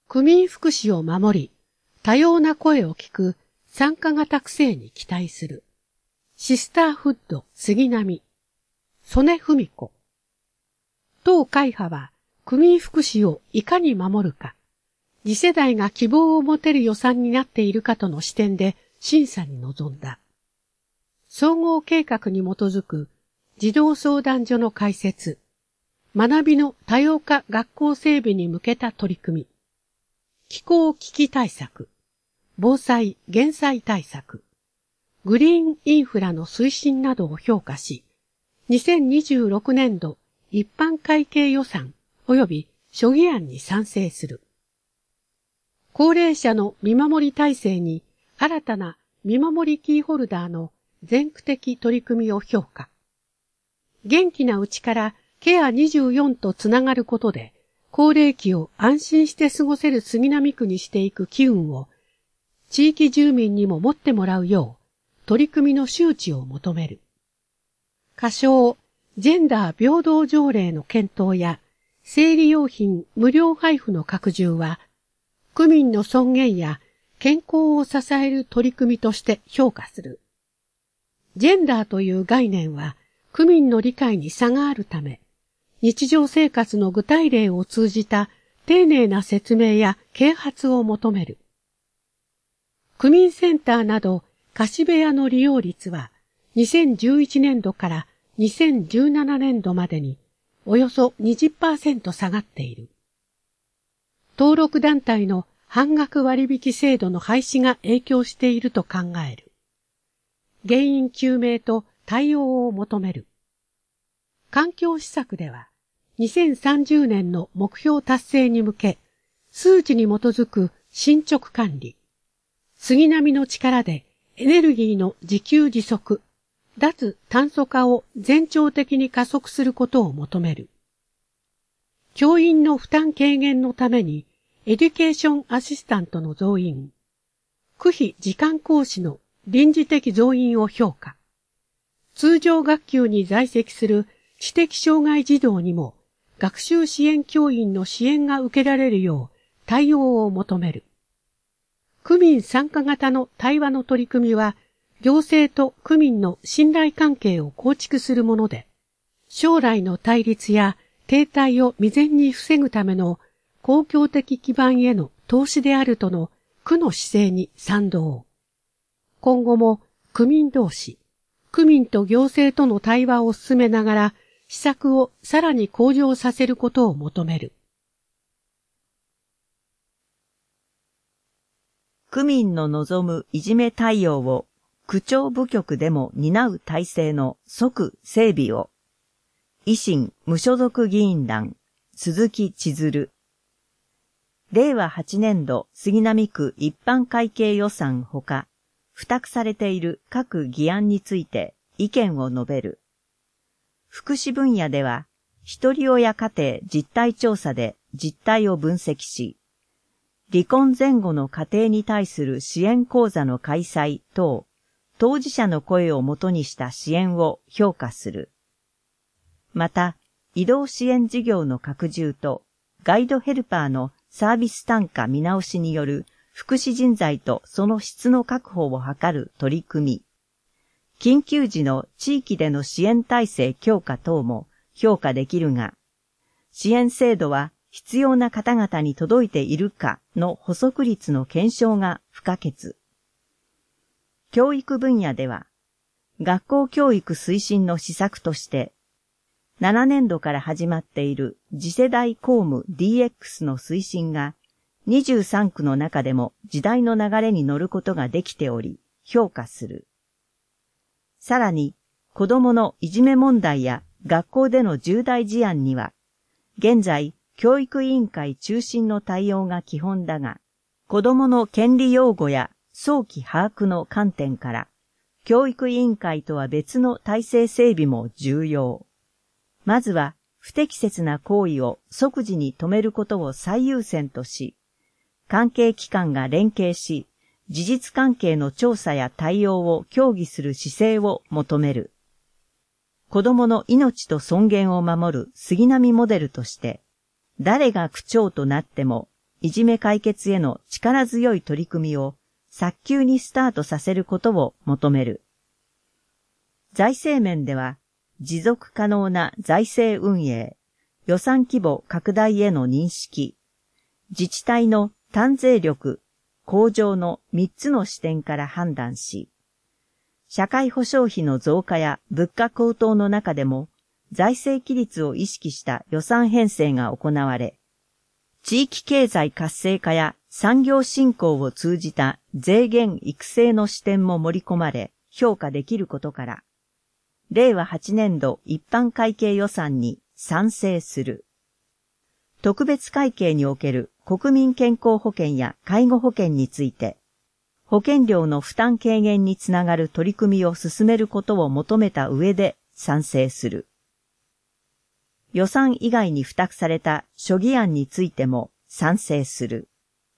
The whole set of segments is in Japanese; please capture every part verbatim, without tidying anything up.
区民福祉を守り、多様な声を聞く参加型区政に期待する。シスターフッド杉並、曽根文子。当会派は区民福祉をいかに守るか、次世代が希望を持てる予算になっているかとの視点で審査に臨んだ。総合計画に基づく児童相談所の開設、学びの多様化学校整備に向けた取り組み、気候危機対策、防災・減災対策、グリーンインフラの推進などを評価し、にせんにじゅうろくねんど一般会計予算及び諸議案に賛成する。高齢者の見守り体制に新たな見守りキーホルダーの全区的取り組みを評価。元気なうちからケアにじゅうよんとつながることで、高齢期を安心して過ごせる杉並区にしていく機運を、地域住民にも持ってもらうよう、取り組みの周知を求める。仮称、ジェンダー平等条例の検討や、生理用品無料配布の拡充は、区民の尊厳や健康を支える取り組みとして評価する。ジェンダーという概念は、区民の理解に差があるため、日常生活の具体例を通じた丁寧な説明や啓発を求める。区民センターなど貸し部屋の利用率はにせんじゅういちねんどからにせんじゅうななねんどまでにおよそ にじゅっパーセント 下がっている。登録団体の半額割引制度の廃止が影響していると考える。原因究明と対応を求める。環境施策では、にせんさんじゅうねんの目標達成に向け、数値に基づく進捗管理、杉並の力でエネルギーの自給自足、脱炭素化を全庁的に加速することを求める。教員の負担軽減のために、エデュケーションアシスタントの増員、区費時間講師の臨時的増員を評価、通常学級に在籍する知的障害児童にも学習支援教員の支援が受けられるよう対応を求める。区民参加型の対話の取り組みは行政と区民の信頼関係を構築するもので、将来の対立や停滞を未然に防ぐための公共的基盤への投資であるとの区の姿勢に賛同。今後も区民同士、区民と行政との対話を進めながら施策をさらに向上させることを求める。 区民の望むいじめ対応を区庁部局でも担う体制の即整備を。維新無所属議員団鈴木千鶴。れいわはちねんど杉並区一般会計予算ほか、付託されている各議案について意見を述べる。福祉分野では、ひとり親家庭実態調査で実態を分析し、離婚前後の家庭に対する支援講座の開催等、当事者の声をもとにした支援を評価する。また、移動支援事業の拡充と、ガイドヘルパーのサービス単価見直しによる福祉人材とその質の確保を図る取り組み、緊急時の地域での支援体制強化等も評価できるが、支援制度は必要な方々に届いているかの補足率の検証が不可欠。教育分野では、学校教育推進の施策として、ななねんどから始まっている次世代公務 ディーエックス の推進が、にじゅうさんくの中でも時代の流れに乗ることができており、評価する。さらに、子供のいじめ問題や学校での重大事案には、現在、教育委員会中心の対応が基本だが、子供の権利擁護や早期把握の観点から、教育委員会とは別の体制整備も重要。まずは、不適切な行為を即時に止めることを最優先とし、関係機関が連携し、事実関係の調査や対応を協議する姿勢を求める。子供の命と尊厳を守る杉並モデルとして、誰が区長となってもいじめ解決への力強い取り組みを早急にスタートさせることを求める。財政面では、持続可能な財政運営、予算規模拡大への認識、自治体の単税力向上のみっつの視点から判断し、社会保障費の増加や物価高騰の中でも財政規律を意識した予算編成が行われ、地域経済活性化や産業振興を通じた税源育成の視点も盛り込まれ評価できることから、れいわはちねんど一般会計予算に賛成する。特別会計における国民健康保険や介護保険について、保険料の負担軽減につながる取り組みを進めることを求めた上で賛成する。予算以外に付託された諸議案についても賛成する。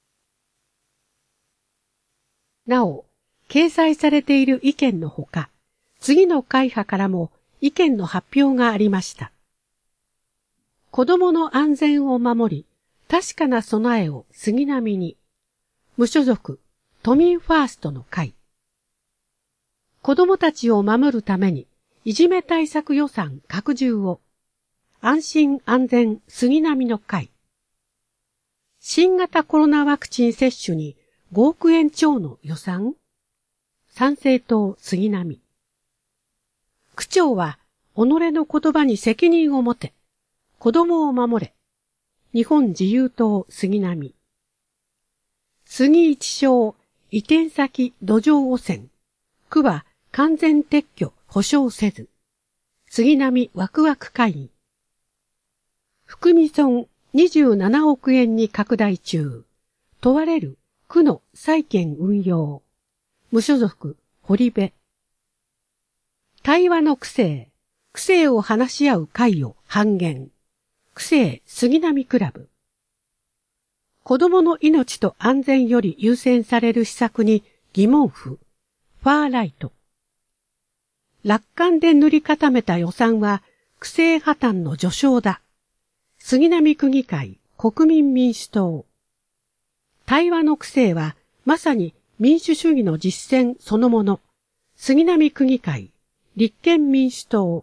なお、掲載されている意見のほか、次の会派からも意見の発表がありました。子供の安全を守り、確かな備えを杉並に。無所属、都民ファーストの会。子供たちを守るために、いじめ対策予算拡充を。安心安全杉並の会。新型コロナワクチン接種にごおくえん超の予算。参政党杉並。区長は、己の言葉に責任を持て、子供を守れ。日本自由党杉並。杉一小移転先土壌汚染。区は完全撤去保証せず。杉並ワクワク会議。福見村にじゅうななおくえんに拡大中。問われる区の債権運用。無所属堀部。対話の区政。区政を話し合う会を半減。区政杉並クラブ。子供の命と安全より優先される施策に疑問符。ファーライト。楽観で塗り固めた予算は区政破綻の序章だ。杉並区議会国民民主党。対話の区政はまさに民主主義の実践そのもの。杉並区議会立憲民主党。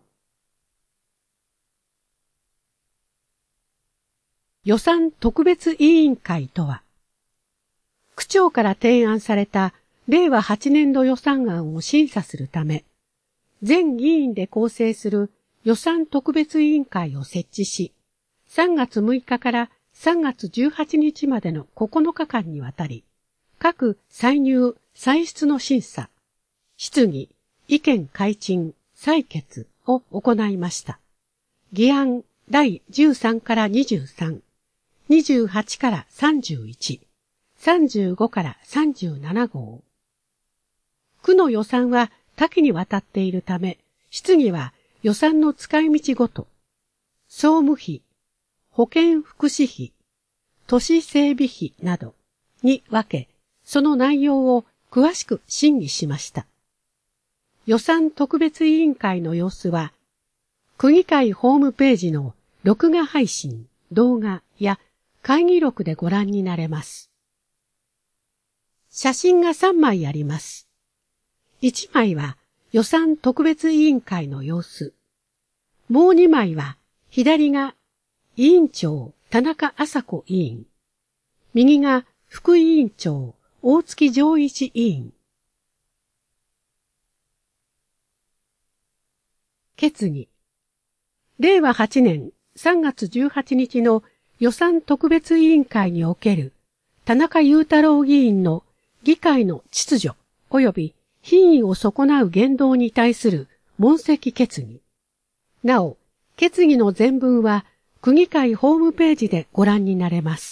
予算特別委員会とは、区長から提案されたれいわはちねんど予算案を審査するため、全議員で構成する予算特別委員会を設置し、さんがつむいかからさんがつじゅうはちにちまでのここのかかんにわたり、各歳入・歳出の審査、質疑、意見開陳、採決を行いました。議案だいじゅうさんからにじゅうさん、にじゅうはちからさんじゅういち、さんじゅうごからさんじゅうななごう。区の予算は多岐にわたっているため、質疑は予算の使い道ごと、総務費、保健福祉費、都市整備費などに分け、その内容を詳しく審議しました。予算特別委員会の様子は、区議会ホームページの録画配信、動画や会議録でご覧になれます。写真がさんまいあります。いちまいは予算特別委員会の様子。もうにまいは左が委員長田中麻子委員。右が副委員長大月丈一委員。決議。れいわはちねんさんがつじゅうはちにちの予算特別委員会における田中雄太郎議員の議会の秩序及び品位を損なう言動に対する問責決議。なお、決議の全文は区議会ホームページでご覧になれます。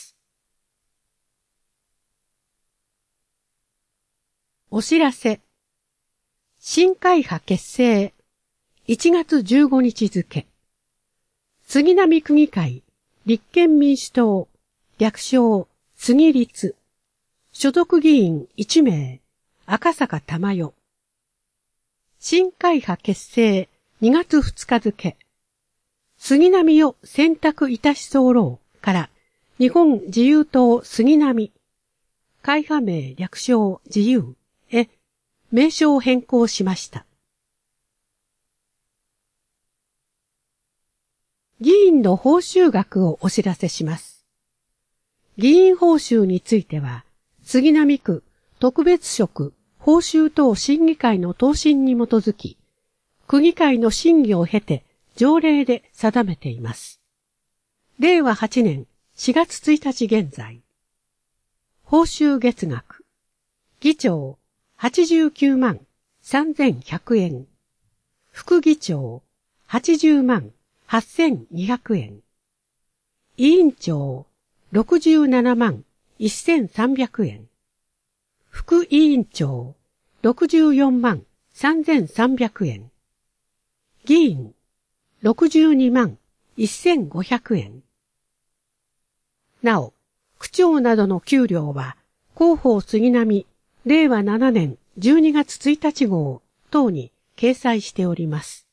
お知らせ。新会派結成。いちがつじゅうごにち付。杉並区議会立憲民主党、略称、杉立。所属議員いちめい、赤坂玉代。新会派結成にがつふつか付。杉並を選択いたし候から日本自由党杉並、会派名略称自由へ名称を変更しました。議員の報酬額をお知らせします。議員報酬については、杉並区特別職報酬等審議会の答申に基づき、区議会の審議を経て条例で定めています。れいわはちねんしがつついたち現在、報酬月額、議長はちじゅうきゅうまんさんぜんひゃくえん、副議長はちじゅうまんはっせんにひゃくえん、委員長ろくじゅうななまんせんさんびゃくえん、副委員長ろくじゅうよんまんさんぜんさんびゃくえん、議員ろくじゅうにまんせんごひゃくえん。なお、区長などの給料は広報杉並れいわななねんじゅうにがつついたち号等に掲載しております。